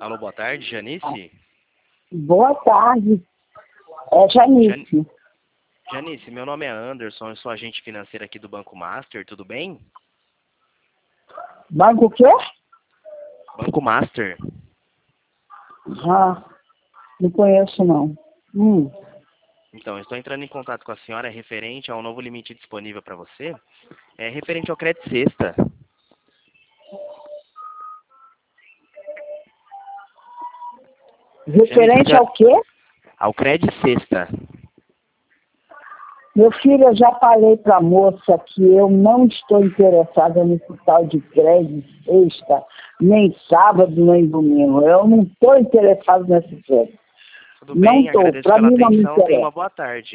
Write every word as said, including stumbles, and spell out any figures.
Alô, boa tarde, Janice? Boa tarde. É Janice. Jan... Janice, meu nome é Anderson, eu sou agente financeiro aqui do Banco Master, tudo bem? Banco o quê? Banco Master. Ah, não conheço não. Hum. Então, eu estou entrando em contato com a senhora referente ao novo limite disponível para você, é referente ao crédito sexta. Referente Janice, ao quê? ao crédito sexta. Meu filho, eu já falei para a moça que eu não estou interessada nesse tal de crédito sexta, nem sábado, nem domingo. Eu não estou interessado nesse crédito. Tudo Não bem, estou. agradeço Para pela mim não me atenção, tenha interessa. uma boa tarde.